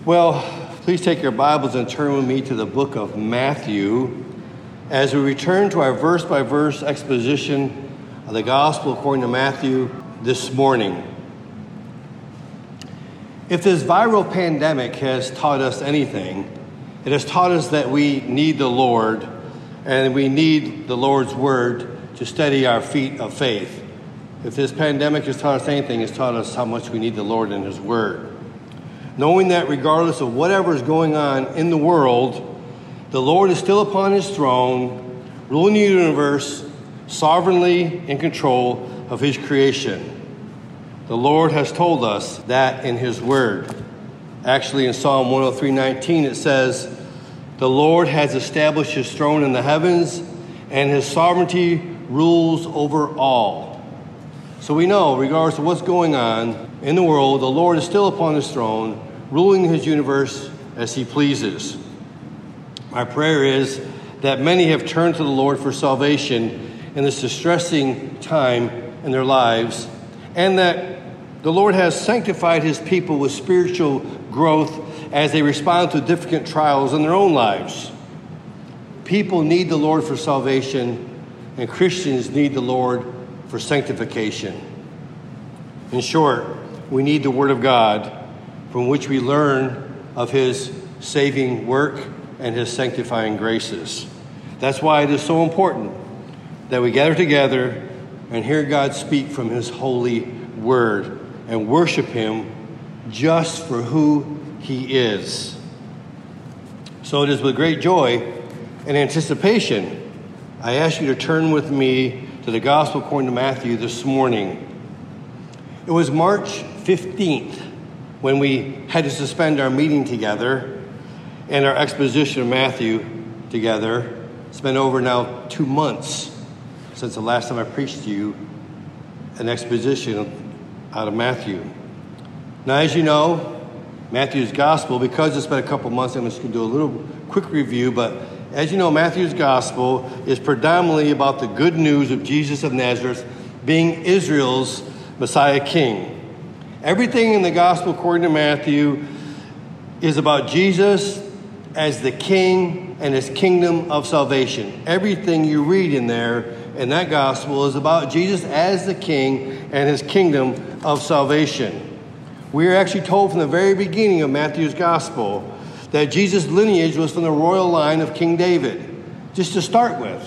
Well, please take your Bibles and turn with me to the book of Matthew as we return to our verse-by-verse exposition of the Gospel according to Matthew this morning. If this viral pandemic has taught us anything, it has taught us that we need the Lord and we need the Lord's Word to steady our feet of faith. If this pandemic has taught us anything, it's taught us how much we need the Lord and His Word. Knowing that regardless of whatever is going on in the world, the Lord is still upon His throne, ruling the universe, sovereignly in control of His creation. The Lord has told us that in His Word. Actually, in Psalm 103:19, it says, "The Lord has established His throne in the heavens, and His sovereignty rules over all." So we know, regardless of what's going on in the world, the Lord is still upon His throne, ruling His universe as He pleases. My prayer is that many have turned to the Lord for salvation in this distressing time in their lives, and that the Lord has sanctified His people with spiritual growth as they respond to difficult trials in their own lives. People need the Lord for salvation, and Christians need the Lord for sanctification. In short, we need the Word of God from which we learn of His saving work and His sanctifying graces. That's why it is so important that we gather together and hear God speak from His holy Word and worship Him just for who He is. So it is with great joy and anticipation I ask you to turn with me to the Gospel according to Matthew this morning. It was March 15th when we had to suspend our meeting together and our exposition of Matthew together. It's been over now 2 months since the last time I preached to you an exposition out of Matthew. Now, as you know, Matthew's Gospel, because it's been a couple months, I'm just going to do a little quick review, but as you know, Matthew's Gospel is predominantly about the good news of Jesus of Nazareth being Israel's Messiah King. Everything in the Gospel according to Matthew is about Jesus as the King and His kingdom of salvation. Everything you read in there in that Gospel is about Jesus as the King and His kingdom of salvation. We are actually told from the very beginning of Matthew's Gospel that Jesus' lineage was from the royal line of King David, just to start with.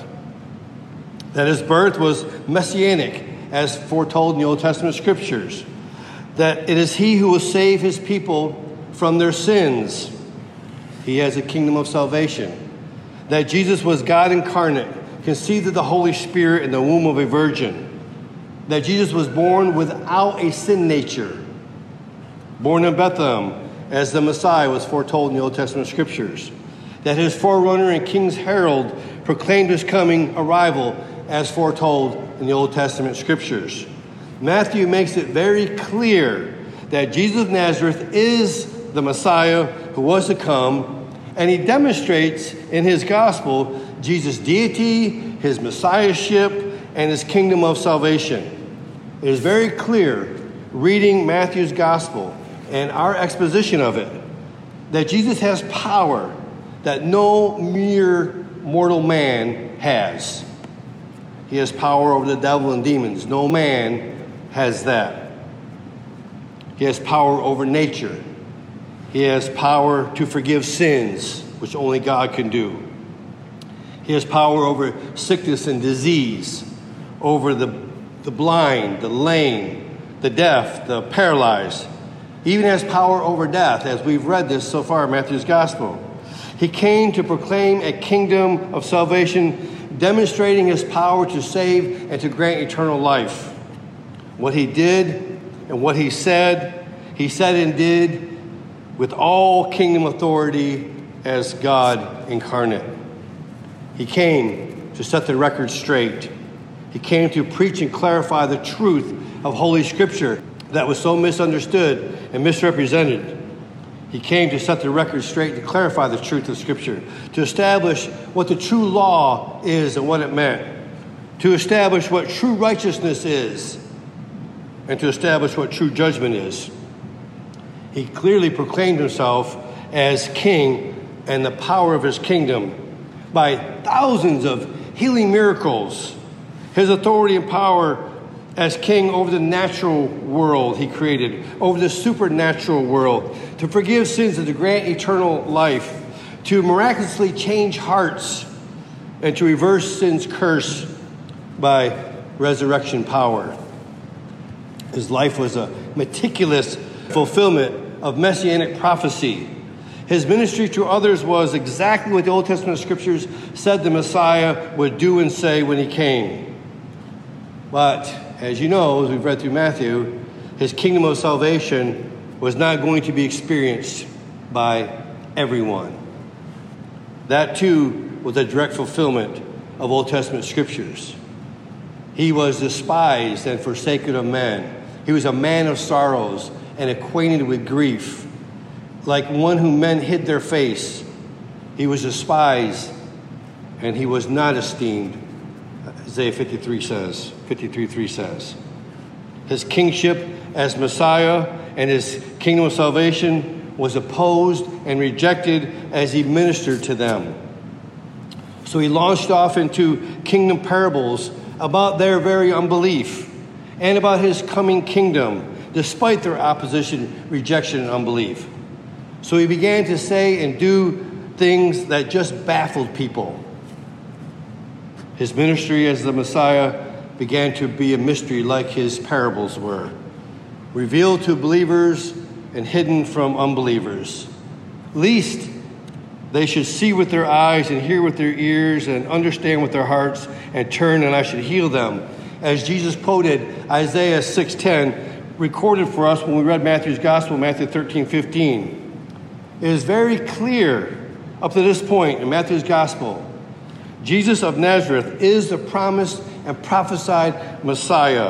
That His birth was messianic, as foretold in the Old Testament scriptures. That it is He who will save His people from their sins. He has a kingdom of salvation. That Jesus was God incarnate, conceived of the Holy Spirit in the womb of a virgin. That Jesus was born without a sin nature, born in Bethlehem, as the Messiah was foretold in the Old Testament scriptures. That His forerunner and King's herald proclaimed His coming arrival as foretold in the Old Testament scriptures. Matthew makes it very clear that Jesus of Nazareth is the Messiah who was to come, and he demonstrates in his gospel Jesus' deity, His messiahship, and His kingdom of salvation. It is very clear, reading Matthew's gospel and our exposition of it, that Jesus has power that no mere mortal man has. He has power over the devil and demons. No man has that. He has power over nature. He has power to forgive sins, which only God can do. He has power over sickness and disease, over the blind, the lame, the deaf, the paralyzed. He even has power over death, as we've read this so far in Matthew's Gospel. He came to proclaim a kingdom of salvation, demonstrating His power to save and to grant eternal life. What He did and what He said and did with all kingdom authority as God incarnate. He came to set the record straight. He came to preach and clarify the truth of Holy Scripture that was so misunderstood and misrepresented. He came to set the record straight, to clarify the truth of Scripture, to establish what the true law is and what it meant, to establish what true righteousness is, and to establish what true judgment is. He clearly proclaimed Himself as king and the power of his kingdom by thousands of healing miracles. His authority and power as king over the natural world he created, over the supernatural world, to forgive sins and to grant eternal life, to miraculously change hearts, and to reverse sin's curse by resurrection power. His life was a meticulous fulfillment of messianic prophecy. His ministry to others was exactly what the Old Testament scriptures said the Messiah would do and say when he came. But, as you know, as we've read through Matthew, his kingdom of salvation was not going to be experienced by everyone. That, too, was a direct fulfillment of Old Testament scriptures. He was despised and forsaken of men. He was a man of sorrows and acquainted with grief. Like one whom men hid their face, he was despised and he was not esteemed. Isaiah 53:3 says. His kingship as Messiah and his kingdom of salvation was opposed and rejected as he ministered to them. So he launched off into kingdom parables about their very unbelief and about his coming kingdom, despite their opposition, rejection, and unbelief. So he began to say and do things that just baffled people. His ministry as the Messiah began to be a mystery like his parables were, revealed to believers and hidden from unbelievers. Least they should see with their eyes and hear with their ears and understand with their hearts and turn, and I should heal them. As Jesus quoted Isaiah 6:10, recorded for us when we read Matthew's Gospel, Matthew 13:15. It is very clear up to this point in Matthew's Gospel. Jesus of Nazareth is the promised and prophesied Messiah.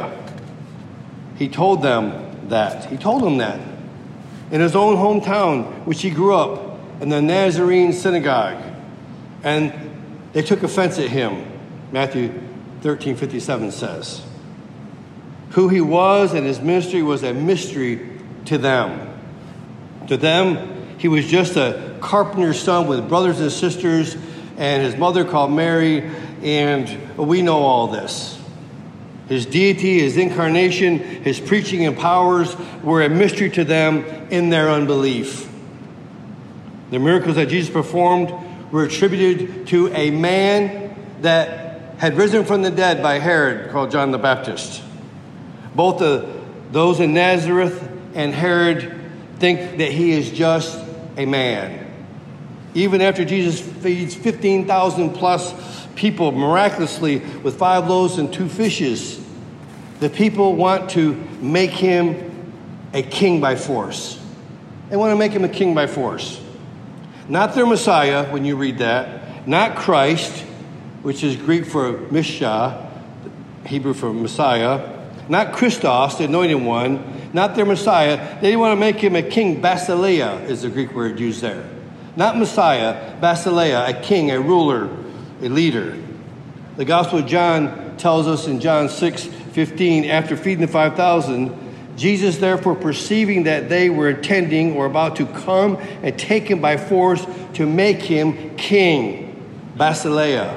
He told them that. He told them that. In his own hometown, which he grew up, in the Nazarene synagogue. And they took offense at him, Matthew 13:57 says. Who he was and his ministry was a mystery to them. To them, he was just a carpenter's son with brothers and sisters, and his mother called Mary, and we know all this. His deity, his incarnation, his preaching and powers were a mystery to them in their unbelief. The miracles that Jesus performed were attributed to a man that had risen from the dead by Herod, called John the Baptist. Both those in Nazareth and Herod think that he is just a man. Even after Jesus feeds 15,000 plus people miraculously with 5 loaves and 2 fishes, the people want to make him a king by force. They want to make him a king by force. Not their Messiah, when you read that. Not Christ, which is Greek for Mishah, Hebrew for Messiah. Not Christos, the anointed one. Not their Messiah. They want to make him a king. Basileia is the Greek word used there. Not Messiah, Basileia, a king, a ruler, a leader. The Gospel of John tells us in John 6:15, after feeding the 5,000, Jesus, therefore, perceiving that they were intending or about to come and take him by force to make him king, Basileia,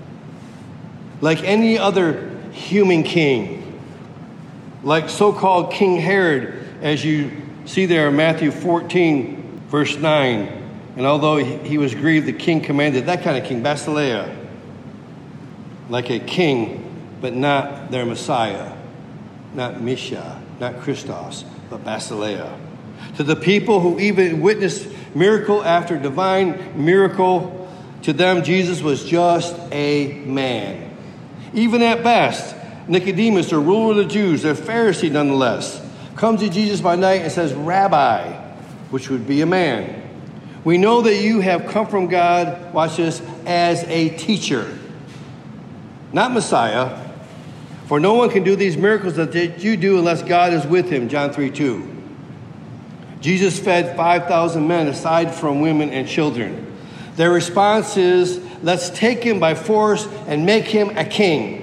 like any other human king, like so-called King Herod, as you see there in Matthew 14, verse 9. And although he was grieved, the king commanded, that kind of king, Basileia, like a king, but not their Messiah, not Mishah, not Christos, but Basileia. To the people who even witnessed miracle after divine miracle, to them Jesus was just a man. Even at best, Nicodemus, the ruler of the Jews, a Pharisee nonetheless, comes to Jesus by night and says, Rabbi, which would be a man. We know that you have come from God, watch this, as a teacher, not Messiah. For no one can do these miracles that you do unless God is with him, John 3:2. Jesus fed 5,000 men aside from women and children. Their response is, let's take him by force and make him a king.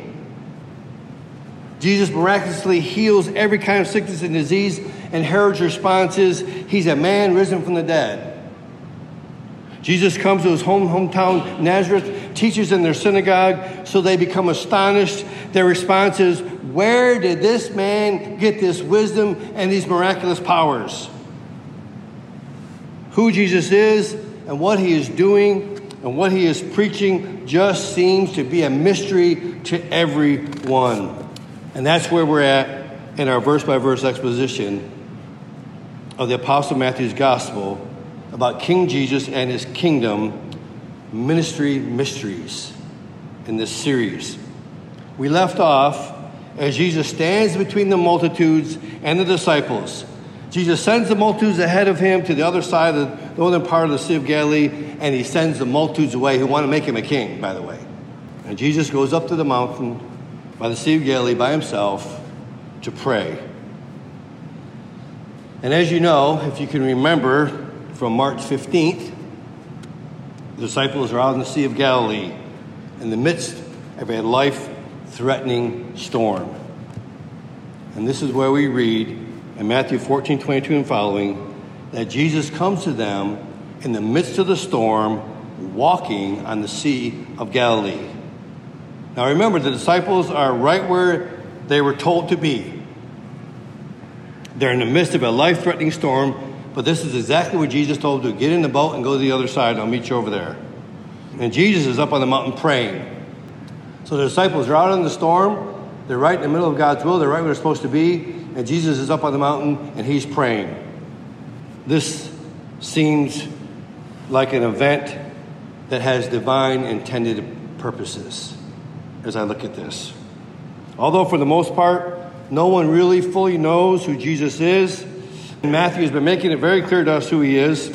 Jesus miraculously heals every kind of sickness and disease, and Herod's response is, he's a man risen from the dead. Jesus comes to his hometown, Nazareth, teaches in their synagogue, so they become astonished. Their response is, where did this man get this wisdom and these miraculous powers? Who Jesus is and what he is doing and what he is preaching just seems to be a mystery to everyone. And that's where we're at in our verse-by-verse exposition of the Apostle Matthew's Gospel about King Jesus and his kingdom ministry mysteries in this series. We left off as Jesus stands between the multitudes and the disciples. Jesus sends the multitudes ahead of him to the other side of the northern part of the Sea of Galilee, and he sends the multitudes away who want to make him a king, by the way. And Jesus goes up to the mountain by the Sea of Galilee by himself to pray. And as you know, if you can remember from March 15th, the disciples are out in the Sea of Galilee in the midst of a life-threatening storm. And this is where we read in Matthew 14:22 and following that Jesus comes to them in the midst of the storm, walking on the Sea of Galilee. Now remember, the disciples are right where they were told to be. They're in the midst of a life-threatening storm, but this is exactly what Jesus told them to get in the boat and go to the other side. I'll meet you over there. And Jesus is up on the mountain praying. So the disciples are out in the storm. They're right in the middle of God's will. They're right where they're supposed to be. And Jesus is up on the mountain and he's praying. This seems like an event that has divine intended purposes as I look at this. Although for the most part, no one really fully knows who Jesus is. And Matthew has been making it very clear to us who he is,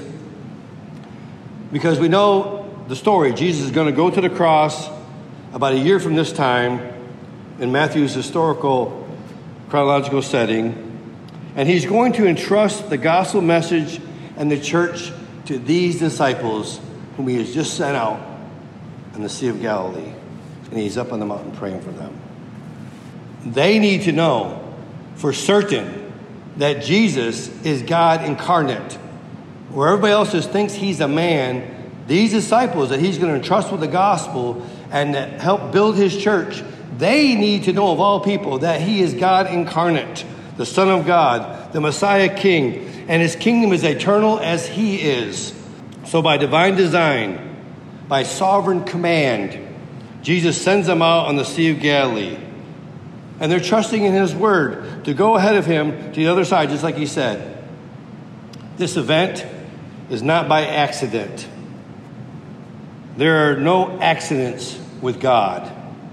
because we know the story. Jesus is going to go to the cross about a year from this time in Matthew's historical chronological setting, and he's going to entrust the gospel message and the church to these disciples whom he has just sent out in the Sea of Galilee, and he's up on the mountain praying for them. They need to know for certain that Jesus is God incarnate. Where everybody else just thinks he's a man, these disciples that he's going to entrust with the gospel and that help build his church, they need to know of all people that he is God incarnate, the Son of God, the Messiah King, and his kingdom is eternal as he is. So by divine design, by sovereign command, Jesus sends them out on the Sea of Galilee. And they're trusting in his word to go ahead of him to the other side, just like he said. This event is not by accident. There are no accidents with God.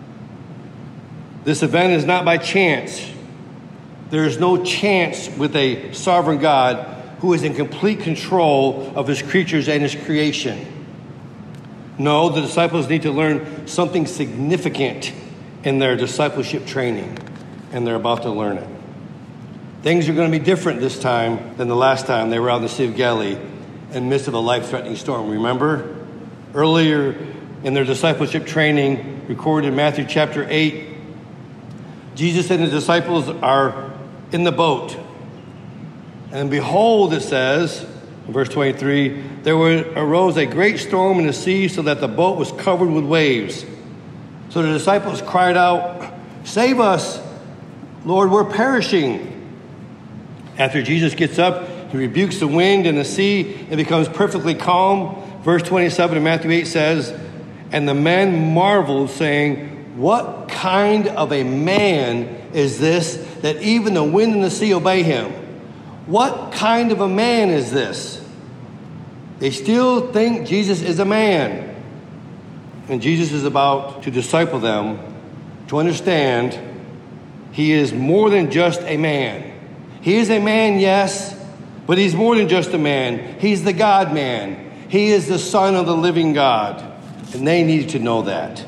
This event is not by chance. There is no chance with a sovereign God who is in complete control of his creatures and his creation. No, the disciples need to learn something significant in their discipleship training, and they're about to learn it. Things are going to be different this time than the last time they were out in the Sea of Galilee in the midst of a life-threatening storm. Remember? Earlier in their discipleship training, recorded in Matthew chapter 8, Jesus and his disciples are in the boat. And behold, it says, in verse 23, there arose a great storm in the sea so that the boat was covered with waves. So the disciples cried out, "Save us, Lord, we're perishing." After Jesus gets up, he rebukes the wind and the sea. It becomes perfectly calm. Verse 27 of Matthew 8 says, and the men marveled, saying, "What kind of a man is this that even the wind and the sea obey him?" What kind of a man is this? They still think Jesus is a man. And Jesus is about to disciple them to understand he is more than just a man. He is a man, yes, but he's more than just a man. He's the God-man. He is the Son of the living God. And they needed to know that.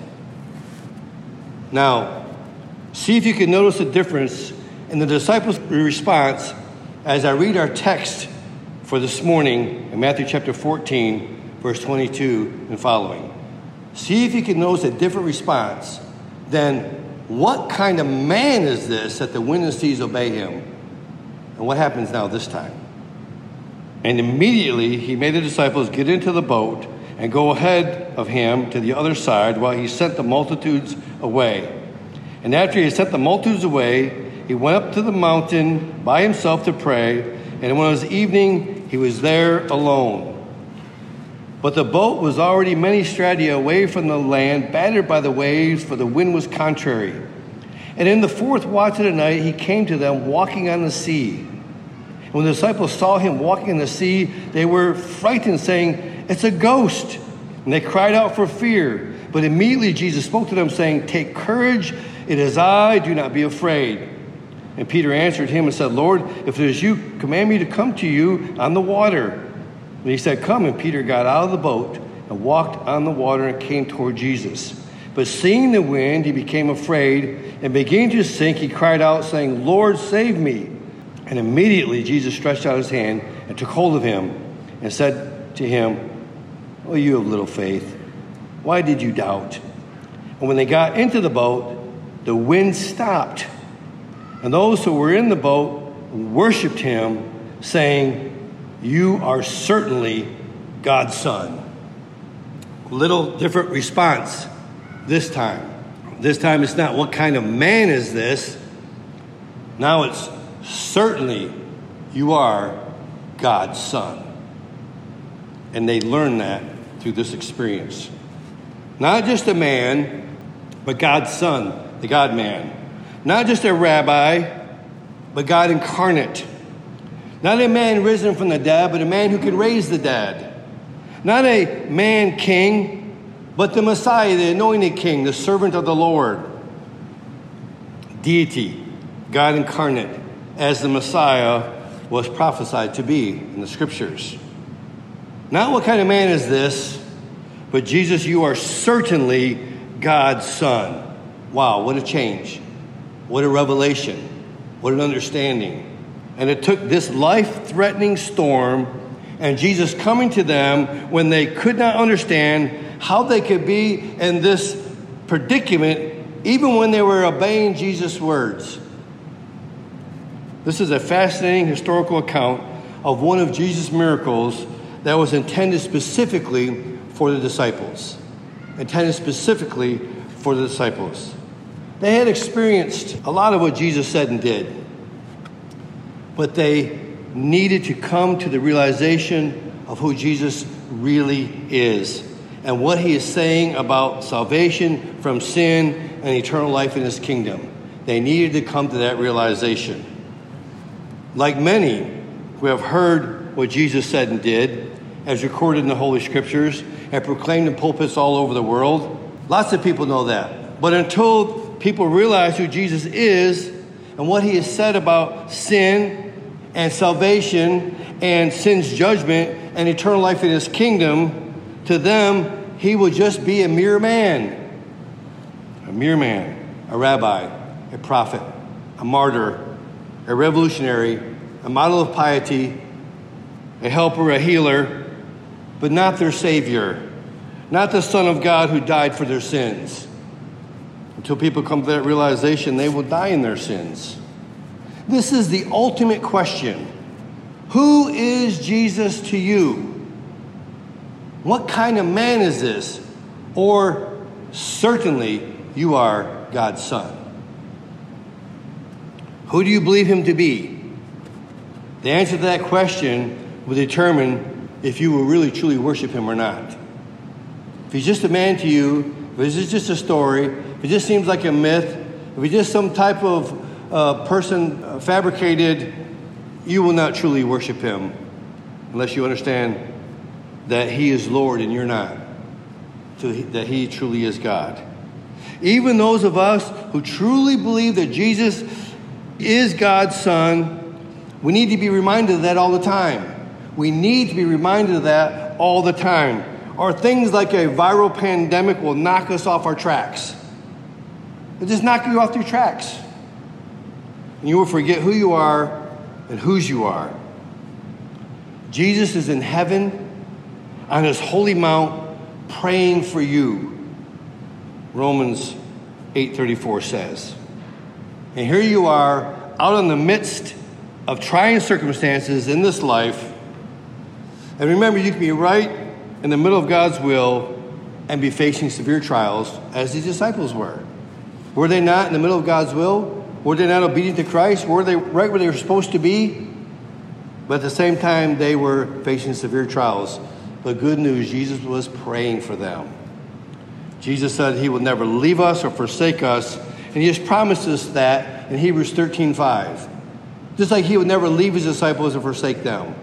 Now, see if you can notice the difference in the disciples' response as I read our text for this morning in Matthew chapter 14, verse 22 and following. See if you can notice a different response than, what kind of man is this that the wind and seas obey him? And what happens now this time? And immediately he made the disciples get into the boat and go ahead of him to the other side while he sent the multitudes away. And after he sent the multitudes away, he went up to the mountain by himself to pray, and when it was evening, he was there alone. But the boat was already many stadia away from the land, battered by the waves, for the wind was contrary. And in the fourth watch of the night, he came to them walking on the sea. And when the disciples saw him walking in the sea, they were frightened, saying, "It's a ghost." And they cried out for fear. But immediately Jesus spoke to them, saying, "Take courage, it is I, do not be afraid." And Peter answered him and said, "Lord, if it is you, command me to come to you on the water." And he said, "Come." And Peter got out of the boat and walked on the water and came toward Jesus. But seeing the wind, he became afraid, and beginning to sink, he cried out, saying, "Lord, save me." And immediately Jesus stretched out his hand and took hold of him and said to him, "Oh, you of little faith, why did you doubt?" And when they got into the boat, the wind stopped. And those who were in the boat worshipped him, saying, "You are certainly God's Son." A little different response this time. This time it's not, "What kind of man is this?" Now it's, "Certainly you are God's Son." And they learned that through this experience. Not just a man, but God's Son, the God-man. Not just a rabbi, but God incarnate. Not a man risen from the dead, but a man who can raise the dead. Not a man king, but the Messiah, the anointed king, the servant of the Lord. Deity, God incarnate, as the Messiah was prophesied to be in the scriptures. Not "What kind of man is this?" but "Jesus, you are certainly God's Son." Wow, what a change. What a revelation. What an understanding. And it took this life-threatening storm and Jesus coming to them when they could not understand how they could be in this predicament, even when they were obeying Jesus' words. This is a fascinating historical account of one of Jesus' miracles that was intended specifically for the disciples. Intended specifically for the disciples. They had experienced a lot of what Jesus said and did, but they needed to come to the realization of who Jesus really is and what he is saying about salvation from sin and eternal life in his kingdom. They needed to come to that realization. Like many who have heard what Jesus said and did, as recorded in the Holy Scriptures and proclaimed in pulpits all over the world, lots of people know that. But until people realize who Jesus is and what he has said about sin and salvation and sin's judgment and eternal life in his kingdom, to them, he will just be a mere man, a rabbi, a prophet, a martyr, a revolutionary, a model of piety, a helper, a healer, but not their Savior, not the Son of God who died for their sins. Until people come to that realization, they will die in their sins. This is the ultimate question. Who is Jesus to you? What kind of man is this? Or certainly you are God's Son. Who do you believe him to be? The answer to that question will determine if you will really truly worship him or not. If he's just a man to you, if it's just a story, if it just seems like a myth, if he's just some type of person fabricated, you will not truly worship him unless you understand that he is Lord and you're not, that he truly is God. Even those of us who truly believe that Jesus is God's Son, we need to be reminded of that all the time. We need to be reminded of that all the time. Or things like a viral pandemic will knock us off our tracks. It'll just knock you off your tracks. And you will forget who you are and whose you are. Jesus is in heaven on his holy mount praying for you. Romans 8:34 says. And here you are out in the midst of trying circumstances in this life. And remember, you can be right in the middle of God's will and be facing severe trials as these disciples were. Were they not in the middle of God's will? Were they not obedient to Christ? Were they right where they were supposed to be? But at the same time, they were facing severe trials. But good news, Jesus was praying for them. Jesus said he will never leave us or forsake us. And he has promised us that in Hebrews 13:5. Just like he would never leave his disciples or forsake them.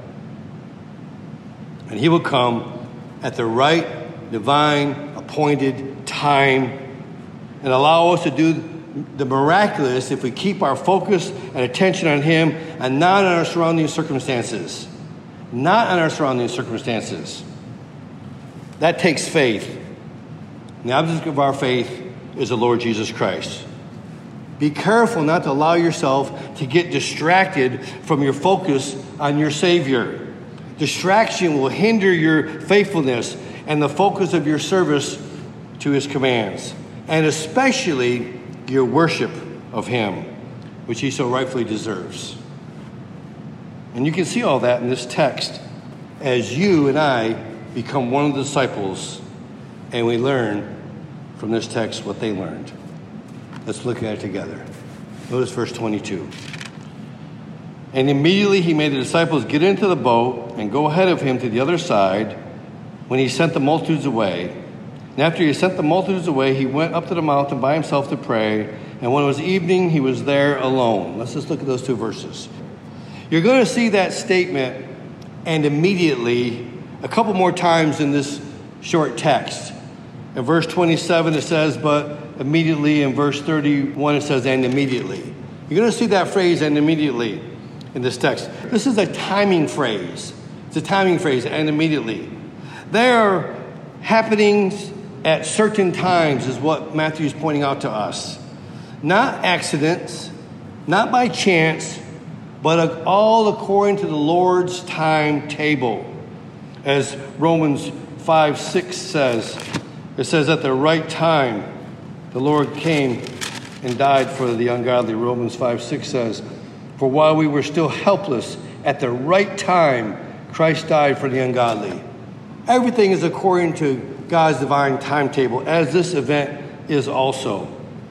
And he will come at the right, divine, appointed time and allow us to do the miraculous if we keep our focus and attention on him and not on our surrounding circumstances. Not on our surrounding circumstances. That takes faith. The object of our faith is the Lord Jesus Christ. Be careful not to allow yourself to get distracted from your focus on your Savior. Distraction will hinder your faithfulness and the focus of your service to his commands, and especially your worship of him, which he so rightfully deserves. And you can see all that in this text as you and I become one of the disciples and we learn from this text what they learned. Let's look at it together. Notice verse 22. And immediately he made the disciples get into the boat and go ahead of him to the other side when he sent the multitudes away. And after he sent the multitudes away, he went up to the mountain by himself to pray. And when it was evening, he was there alone. Let's just look at those two verses. You're going to see that statement, and immediately, a couple more times in this short text. In verse 27, it says, but immediately. In verse 31, it says, and immediately. You're going to see that phrase, and immediately, in this text. This is a timing phrase. It's a timing phrase, and immediately. There are happenings at certain times, is what Matthew is pointing out to us. Not accidents, not by chance, but all according to the Lord's timetable. As Romans 5:6 says, it says at the right time, the Lord came and died for the ungodly. Romans 5:6 says, for while we were still helpless, at the right time, Christ died for the ungodly. Everything is according to God's divine timetable, as this event is also.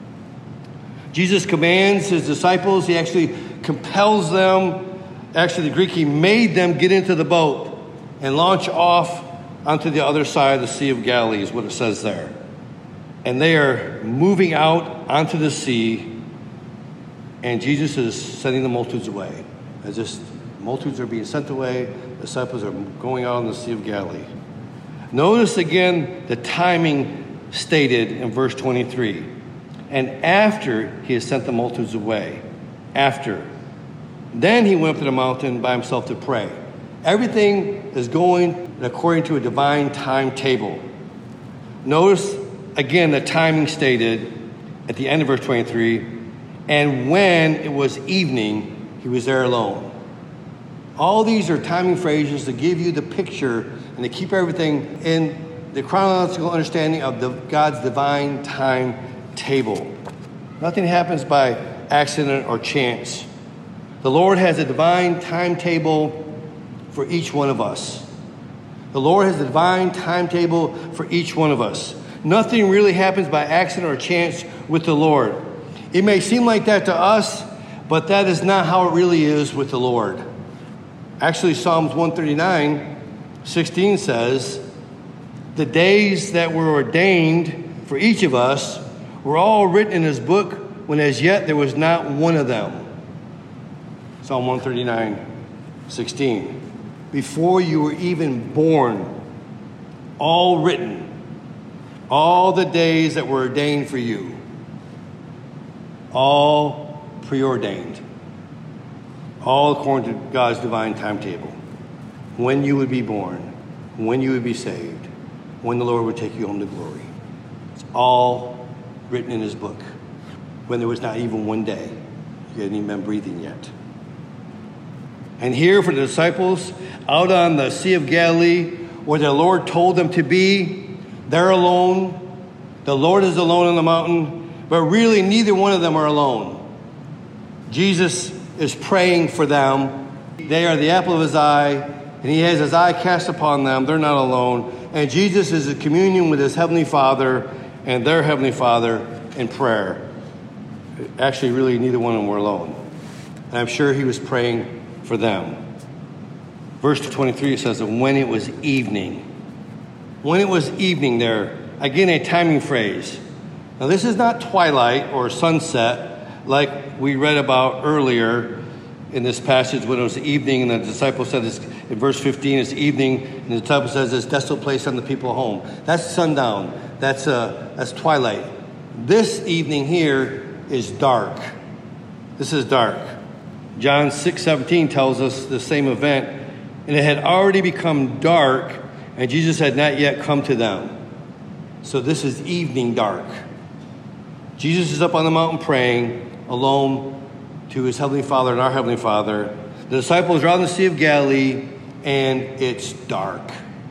Jesus commands his disciples. He actually compels them. Actually, the Greek, he made them get into the boat and launch off onto the other side of the Sea of Galilee, is what it says there. And they are moving out onto the sea, and Jesus is sending the multitudes away. As this multitudes are being sent away, the disciples are going out on the Sea of Galilee. Notice again the timing stated in verse 23. And after he has sent the multitudes away, after, then he went up to the mountain by himself to pray. Everything is going according to a divine timetable. Notice again the timing stated at the end of verse 23. And when it was evening, he was there alone. All these are timing phrases to give you the picture and to keep everything in the chronological understanding of God's divine timetable. Nothing happens by accident or chance. The Lord has a divine timetable for each one of us. The Lord has a divine timetable for each one of us. Nothing really happens by accident or chance with the Lord. It may seem like that to us, but that is not how it really is with the Lord. Actually, Psalms 139:16 says, the days that were ordained for each of us were all written in his book when as yet there was not one of them. Psalm 139:16. Before you were even born, all written, all the days that were ordained for you, all preordained, all according to God's divine timetable. When you would be born, when you would be saved, when the Lord would take you home to glory. It's all written in his book. When there was not even one day, you hadn't even been breathing yet. And here for the disciples, out on the Sea of Galilee, where the Lord told them to be, they're alone. The Lord is alone on the mountain, but really neither one of them are alone. Jesus is praying for them. They are the apple of his eye, and he has his eye cast upon them. They're not alone. and Jesus is in communion with his heavenly Father and their heavenly Father in prayer. Actually, really, neither one of them were alone. And I'm sure he was praying for them. Verse 23 says that when it was evening. When it was evening there, again a timing phrase. Now this is not twilight or sunset like we read about earlier in this passage when it was evening and the disciple said this, in verse 15 it's evening and the disciple says this desolate place on the people home. That's sundown. That's twilight. This evening here is dark. This is dark. John 6:17 tells us the same event, and it had already become dark and Jesus had not yet come to them. So this is evening dark. Jesus is up on the mountain praying alone to his heavenly Father and our heavenly Father. The disciples are on the Sea of Galilee, and it's dark.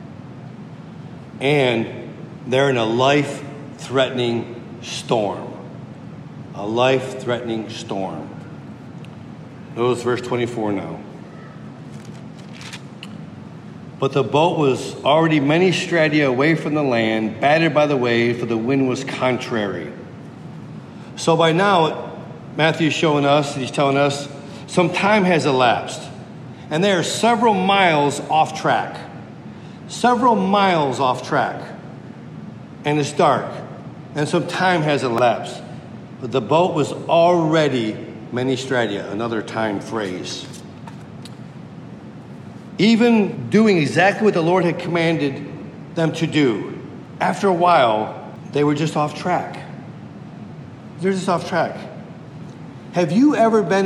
And they're in a life-threatening storm. A life-threatening storm. Notice verse 24 now. But the boat was already many stadia away from the land, battered by the waves, for the wind was contrary. So by now, Matthew's showing us, he's telling us, some time has elapsed. And they are several miles off track. Several miles off track. And it's dark. And some time has elapsed. But the boat was already many stadia, another time phrase. Even doing exactly what the Lord had commanded them to do, after a while, they were just off track. They're just off track. Have you ever been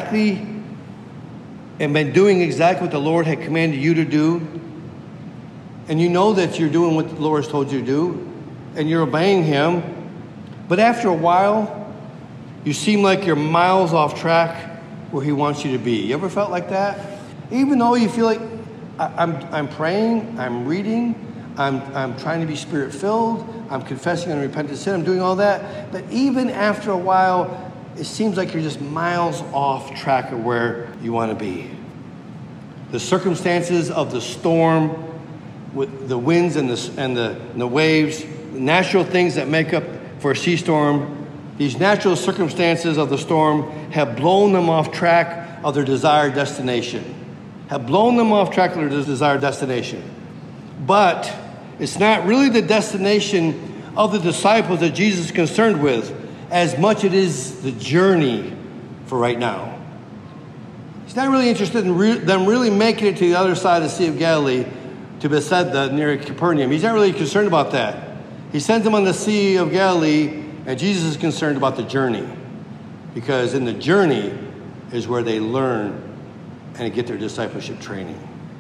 doing exactly what the Lord had commanded you to do? And you know that you're doing what the Lord has told you to do, and you're obeying him, but after a while, you seem like you're miles off track where he wants you to be. You ever felt like that? Even though you feel like I'm praying, I'm reading, I'm trying to be spirit-filled, I'm confessing and repenting of sin, I'm doing all that. But even after a while, it seems like you're just miles off track of where you want to be. The circumstances of the storm, with the winds and the waves, the natural things that make up for a sea storm, these natural circumstances of the storm have blown them off track of their desired destination. Have blown them off track of their desired destination. But it's not really the destination of the disciples that Jesus is concerned with as much it is the journey for right now. He's not really interested in them really making it to the other side of the Sea of Galilee, to Bethsaida near Capernaum. He's not really concerned about that. He sends them on the Sea of Galilee, and Jesus is concerned about the journey. Because in the journey is where they learn and get their discipleship training.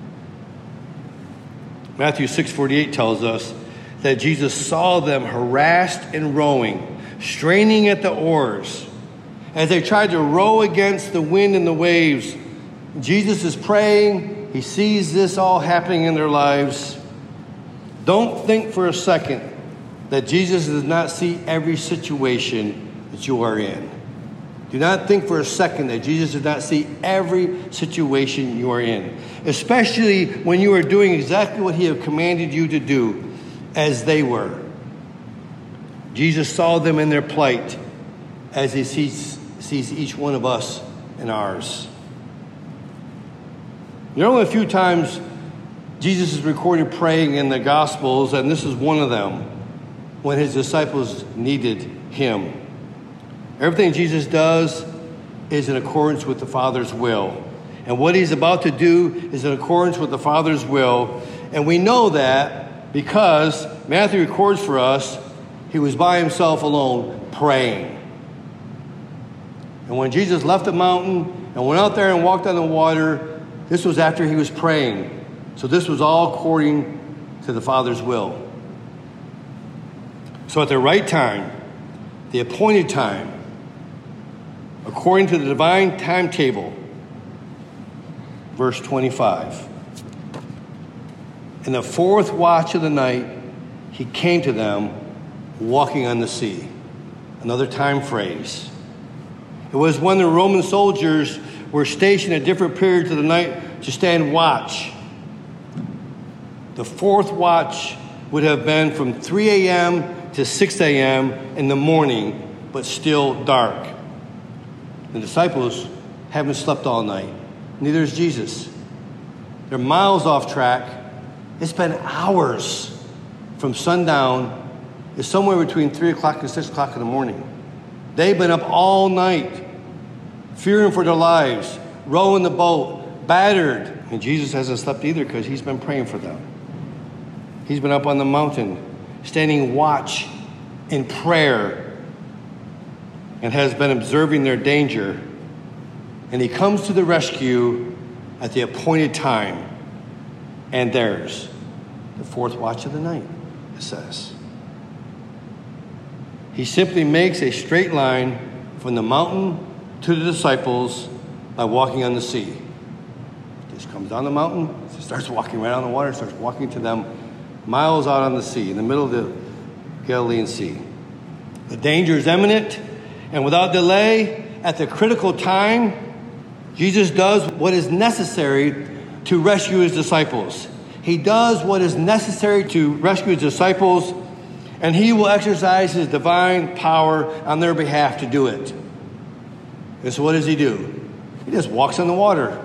Matthew 6:48 tells us that Jesus saw them harassed and rowing, straining at the oars. As they tried to row against the wind and the waves, Jesus is praying. He sees this all happening in their lives. Don't think for a second that Jesus does not see every situation that you are in. Do not think for a second that Jesus does not see every situation you are in, especially when you are doing exactly what he had commanded you to do, as they were. Jesus saw them in their plight as he sees each one of us in ours. There are only a few times Jesus is recorded praying in the Gospels, and this is one of them, when his disciples needed him. Everything Jesus does is in accordance with the Father's will. And what he's about to do is in accordance with the Father's will. And we know that because Matthew records for us, he was by himself alone praying. And when Jesus left the mountain and went out there and walked on the water, this was after he was praying. So this was all according to the Father's will. So at the right time, the appointed time, according to the divine timetable, verse 25. In the fourth watch of the night, he came to them walking on the sea. Another time phrase. It was when the Roman soldiers were stationed at different periods of the night to stand watch. The fourth watch would have been from 3 a.m. to 6 a.m. in the morning, but still dark. The disciples haven't slept all night. Neither has Jesus. They're miles off track. It's been hours from sundown. It's somewhere between 3 o'clock and 6 o'clock in the morning. They've been up all night, fearing for their lives, rowing the boat, battered. And Jesus hasn't slept either because he's been praying for them. He's been up on the mountain, standing watch in prayer, and has been observing their danger. And he comes to the rescue at the appointed time, and theirs, the fourth watch of the night, it says. He simply makes a straight line from the mountain to the disciples by walking on the sea. Just comes down the mountain, starts walking right on the water, starts walking to them miles out on the sea, in the middle of the Galilean Sea. The danger is imminent, and without delay, at the critical time, Jesus does what is necessary to rescue his disciples. He does what is necessary to rescue his disciples, and he will exercise his divine power on their behalf to do it. And so what does he do? He just walks on the water.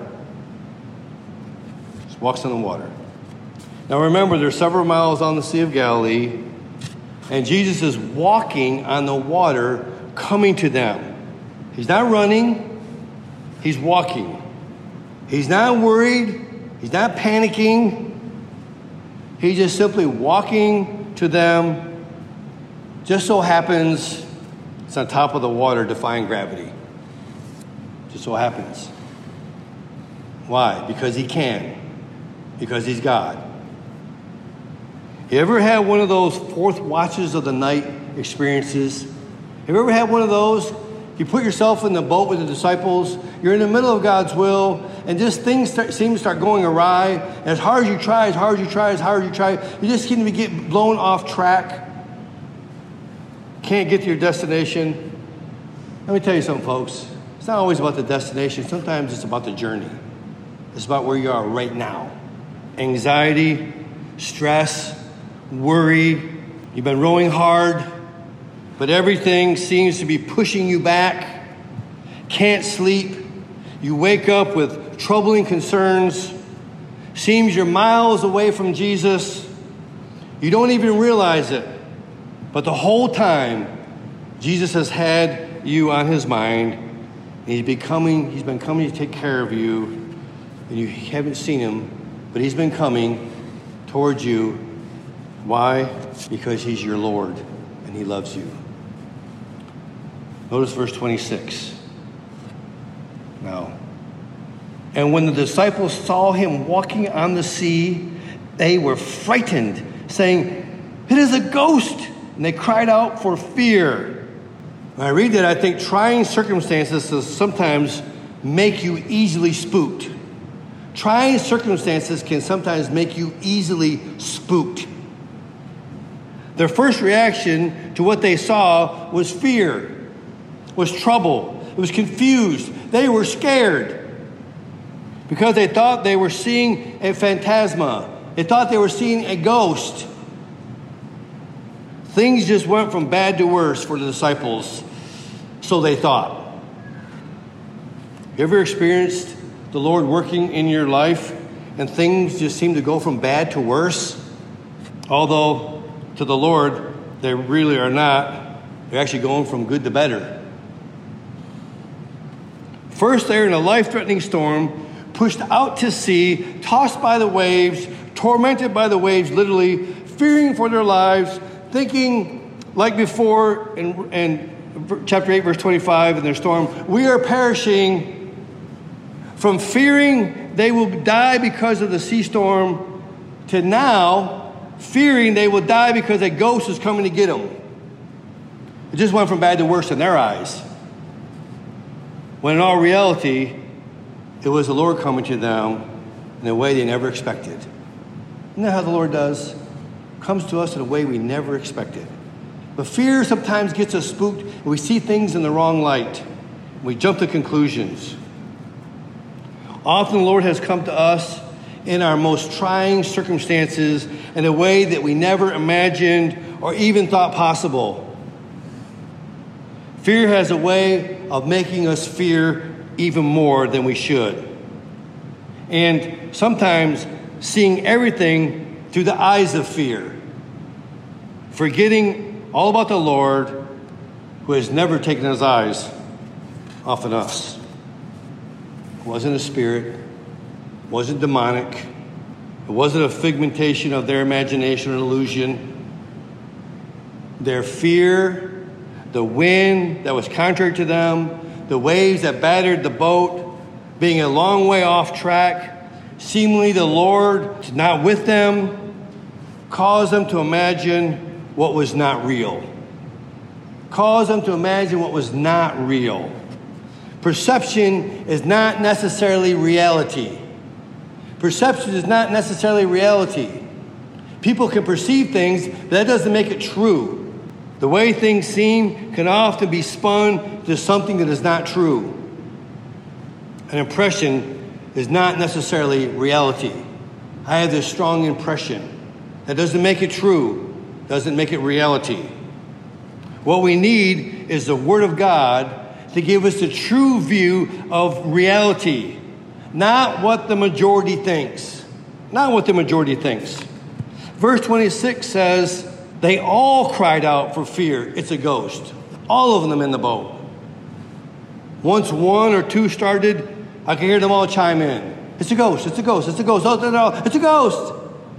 Just walks on the water. Now remember, they're several miles on the Sea of Galilee, and Jesus is walking on the water coming to them. He's not running, he's walking. He's not worried, he's not panicking. He's just simply walking to them. Just so happens it's on top of the water, defying gravity. Just so happens. Why? Because he can. Because he's God. You ever had one of those fourth watches of the night experiences? Have you ever had one of those? You put yourself in the boat with the disciples, you're in the middle of God's will, and just things seem to start going awry. And as hard as you try, you just seem to get blown off track. Can't get to your destination. Let me tell you something, folks. It's not always about the destination. Sometimes it's about the journey. It's about where you are right now. Anxiety, stress, worry. You've been rowing hard, but everything seems to be pushing you back. Can't sleep. You wake up with troubling concerns. Seems you're miles away from Jesus. You don't even realize it. But the whole time, Jesus has had you on his mind, and he's been coming to take care of you, and you haven't seen him, but he's been coming towards you. Why? Because he's your Lord, and he loves you. Notice verse 26. Now, and when the disciples saw him walking on the sea, they were frightened, saying, "It is a ghost!" And they cried out for fear. When I read that, I think trying circumstances sometimes make you easily spooked. Trying circumstances can sometimes make you easily spooked. Their first reaction to what they saw was fear, was trouble. It was confused. They were scared because they thought they were seeing a phantasma. They thought they were seeing a ghost. Things just went from bad to worse for the disciples, so they thought. You ever experienced the Lord working in your life and things just seem to go from bad to worse? Although to the Lord, they really are not. They're actually going from good to better. First, they're in a life-threatening storm, pushed out to sea, tossed by the waves, tormented by the waves, literally, fearing for their lives, thinking like before in chapter 8, verse 25 in their storm, we are perishing, from fearing they will die because of the sea storm to now fearing they will die because a ghost is coming to get them. It just went from bad to worse in their eyes. When in all reality, it was the Lord coming to them in a way they never expected. Isn't that how the Lord does? Comes to us in a way we never expected. But fear sometimes gets us spooked, and we see things in the wrong light. We jump to conclusions. Often the Lord has come to us in our most trying circumstances in a way that we never imagined or even thought possible. Fear has a way of making us fear even more than we should. And sometimes seeing everything through the eyes of fear, forgetting all about the Lord who has never taken his eyes off of us. It wasn't a spirit, it wasn't demonic, it wasn't a figmentation of their imagination or illusion. Their fear, the wind that was contrary to them, the waves that battered the boat, being a long way off track, seemingly the Lord not with them, caused them to imagine what was not real. Caused them to imagine what was not real. Perception is not necessarily reality. Perception is not necessarily reality. People can perceive things, but that doesn't make it true. The way things seem can often be spun to something that is not true. An impression is not necessarily reality. I have this strong impression. That doesn't make it true, doesn't make it reality. What we need is the Word of God to give us the true view of reality, not what the majority thinks. Not what the majority thinks. Verse 26 says, they all cried out for fear. It's a ghost. All of them in the boat. Once one or two started, I could hear them all chime in. It's a ghost, it's a ghost, it's a ghost. Oh, no, it's a ghost.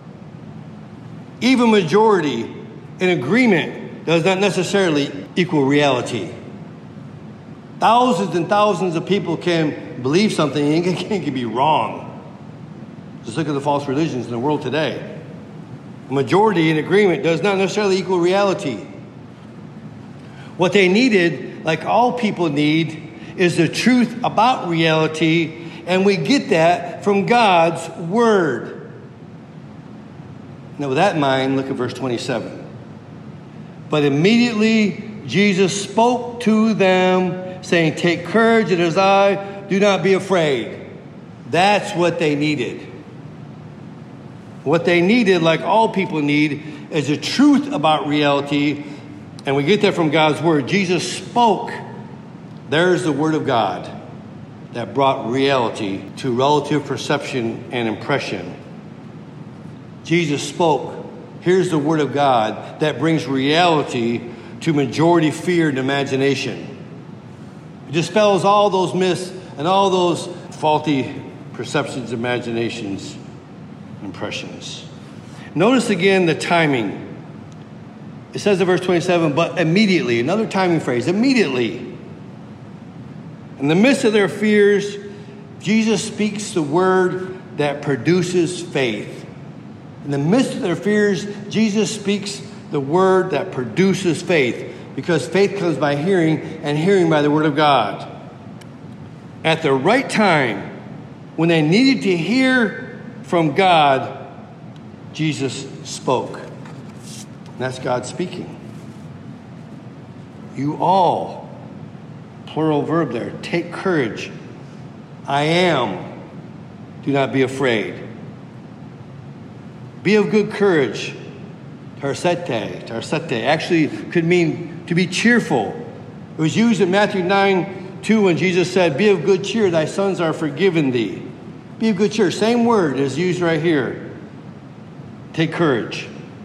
Even majority in agreement does not necessarily equal reality. Thousands and thousands of people can believe something and it can be wrong. Just look at the false religions in the world today. A majority in agreement does not necessarily equal reality. What they needed, like all people need, is the truth about reality, and we get that from God's Word. Now, with that in mind, look at verse 27. But immediately Jesus spoke to them, saying, take courage, it is I, do not be afraid. That's what they needed. What they needed, like all people need, is the truth about reality, and we get that from God's Word. Jesus spoke. There's the Word of God that brought reality to relative perception and impression. Jesus spoke. Here's the Word of God that brings reality to majority fear and imagination. It dispels all those myths and all those faulty perceptions, imaginations, impressions. Notice again the timing. It says in verse 27, but immediately, another timing phrase, immediately. In the midst of their fears, Jesus speaks the word that produces faith. In the midst of their fears, Jesus speaks the word that produces faith, because faith comes by hearing, and hearing by the Word of God. At the right time, when they needed to hear from God, Jesus spoke. And that's God speaking. You all, plural verb there, take courage. I am. Do not be afraid. Be of good courage. Tarsete actually could mean to be cheerful. It was used in Matthew 9:2 when Jesus said, be of good cheer, thy sons are forgiven thee. Be of good cheer. Same word is used right here. Take courage.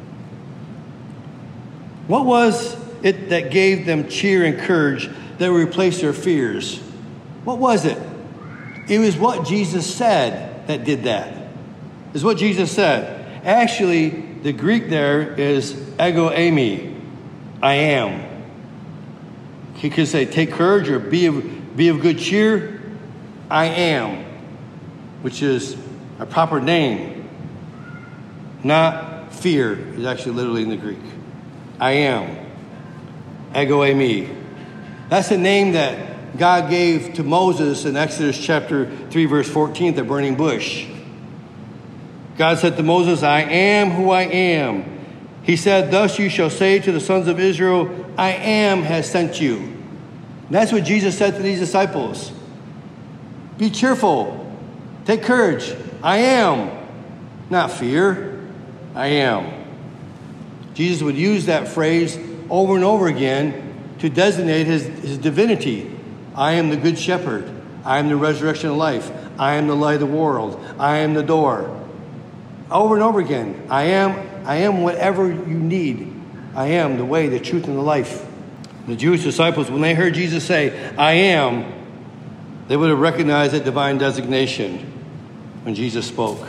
What was it that gave them cheer and courage that replaced their fears? What was it? It was what Jesus said that did that. It's what Jesus said. Actually, the Greek there is ego eimi, I am. He could say, take courage or be of good cheer, I am, which is a proper name. Not fear is actually literally in the Greek. I am. Ego eimi. That's a name that God gave to Moses in Exodus chapter 3, verse 14, the burning bush. God said to Moses, I am who I am. He said, thus you shall say to the sons of Israel, I am has sent you. And that's what Jesus said to these disciples. Be cheerful. Take courage. I am. not fear. I am. Jesus would use that phrase over and over again to designate his divinity. I am the good shepherd. I am the resurrection of life. I am the light of the world. I am the door. Over and over again. I am whatever you need. I am the way, the truth, and the life. The Jewish disciples, when they heard Jesus say, I am, they would have recognized that divine designation when Jesus spoke.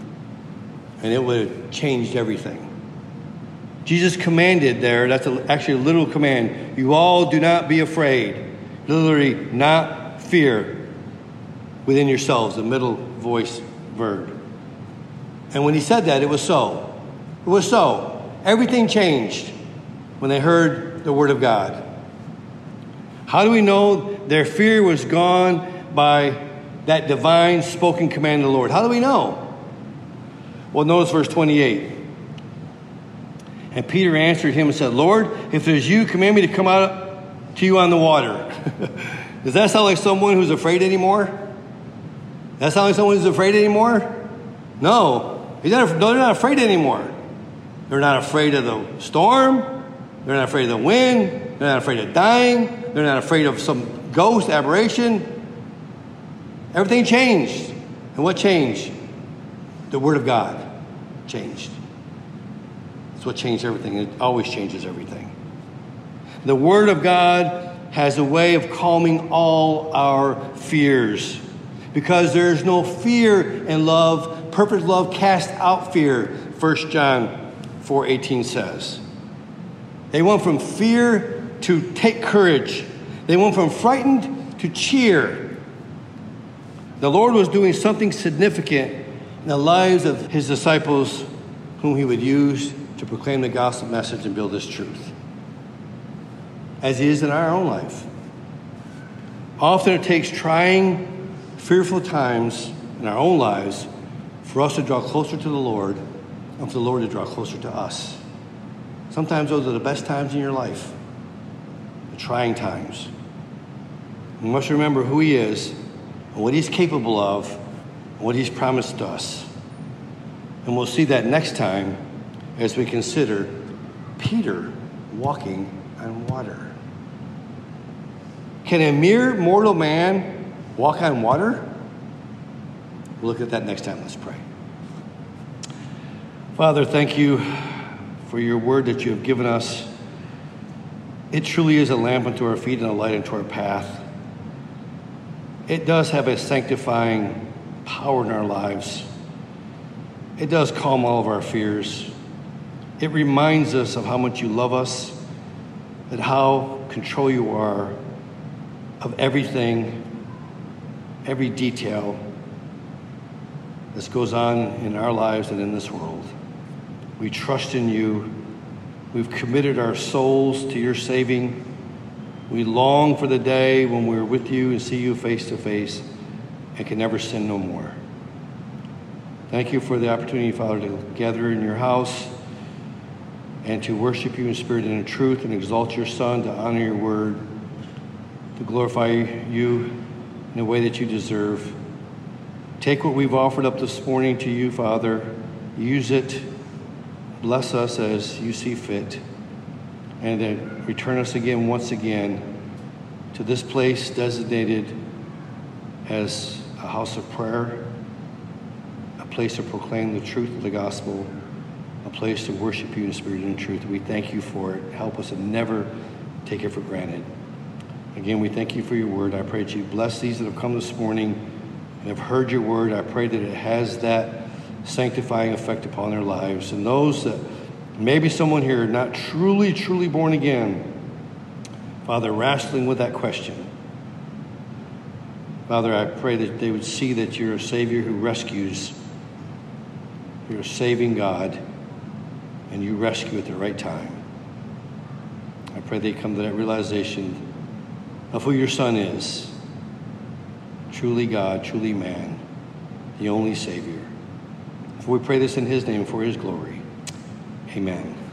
And it would have changed everything. Jesus commanded there, that's actually a literal command, you all do not be afraid. Literally, not fear within yourselves, the middle voice verb. And when he said that, it was so. It was so. Everything changed when they heard the word of God. How do we know their fear was gone by that divine spoken command of the Lord? How do we know? Well, notice verse 28. And Peter answered him and said, Lord, if it is you, command me to come out to you on the water. Does that sound like someone who's afraid anymore? Does that sound like someone who's afraid anymore? No. They're not afraid anymore. They're not afraid of the storm. They're not afraid of the wind. They're not afraid of dying. They're not afraid of some ghost aberration. Everything changed. And what changed? The Word of God changed. That's what changed everything. It always changes everything. The Word of God has a way of calming all our fears. Because there's no fear in love. Perfect love casts out fear, 1 John 4:18 says. They went from fear to take courage. They went from frightened to cheer. The Lord was doing something significant in the lives of his disciples whom he would use to proclaim the gospel message and build his truth. As he is in our own life. Often it takes trying, fearful times in our own lives for us to draw closer to the Lord and for the Lord to draw closer to us. Sometimes those are the best times in your life, the trying times. We must remember who he is and what he's capable of and what he's promised us. And we'll see that next time as we consider Peter walking on water. Can a mere mortal man walk on water? We'll look at that next time. Let's pray. Father, thank you for your word that you have given us. It truly is a lamp unto our feet and a light unto our path. It does have a sanctifying power in our lives. It does calm all of our fears. It reminds us of how much you love us and how control you are of everything, every detail that goes on in our lives and in this world. We trust in you. We've committed our souls to your saving. We long for the day when we're with you and see you face to face and can never sin no more. Thank you for the opportunity, Father, to gather in your house and to worship you in spirit and in truth and exalt your Son, to honor your word, to glorify you in the way that you deserve. Take what we've offered up this morning to you, Father. Use it. Bless us as you see fit. And then return us again, once again, to this place designated as a house of prayer, a place to proclaim the truth of the gospel, a place to worship you in spirit and in truth. We thank you for it. Help us to never take it for granted. Again, we thank you for your word. I pray that you bless these that have come this morning and have heard your word. I pray that it has that sanctifying effect upon their lives. And those that maybe someone here not truly born again, Father, wrestling with that question. Father, I pray that they would see that you're a Savior who rescues. You're a saving God, and you rescue at the right time. I pray they come to that realization of who your Son is. Truly God, truly man, the only Savior. For we pray this in his name for his glory. Amen.